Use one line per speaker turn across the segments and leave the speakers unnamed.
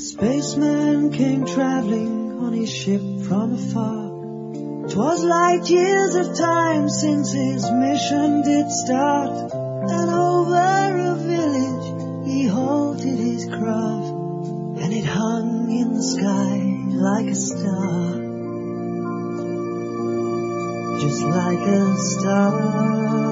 spaceman came traveling on his ship from afar. 'Twas light years of time since his mission did start, and over a village he halted his craft, and it hung in the sky like a star, just like a star.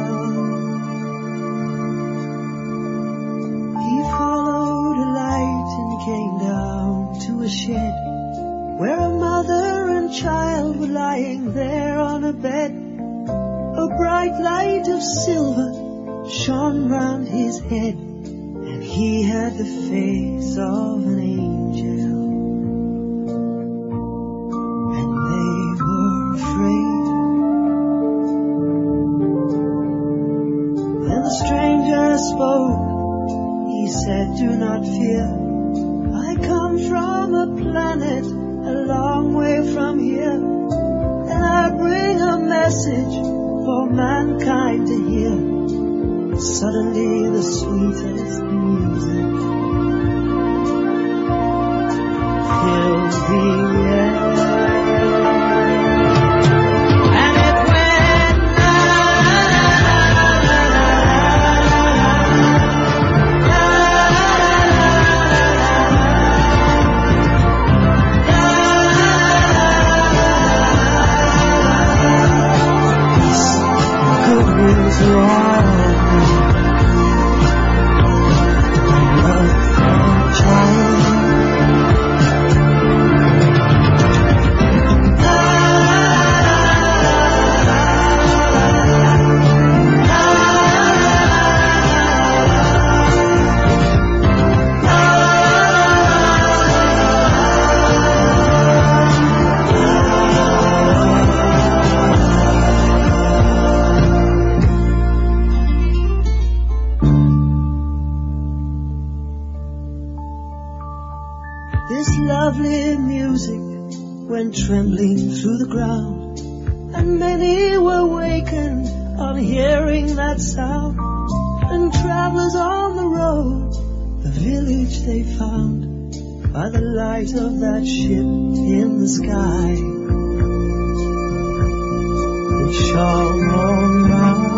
He followed a light and came down to a shed where a mother and child were lying there on a bed. A bright light of silver shone round his head, and he had the face of an angel, and they were afraid. Then the stranger spoke. He said, "Do not fear. I come from a planet a long way from here, and I bring a message for mankind to hear." Suddenly the sweetest music filled the air, and it went la la la la good news long. This lovely music went trembling through the ground, and many were wakened on hearing that sound. And travelers on the road, the village they found by the light of that ship in the sky, which shone all round.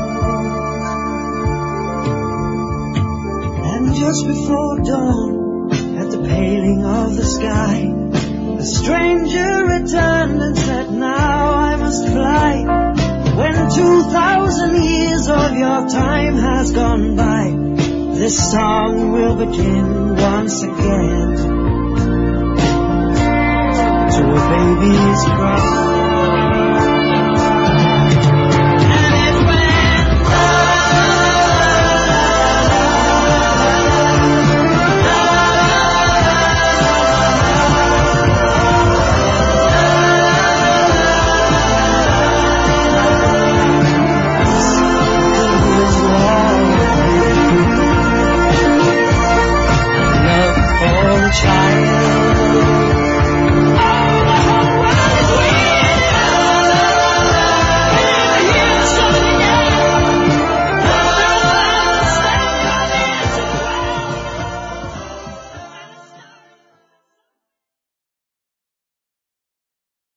And just before dawn, at the paling of the sky, the stranger returned and said, "Now I must fly. When 2,000 years of your time has gone by, this song will begin once again to a baby's cry."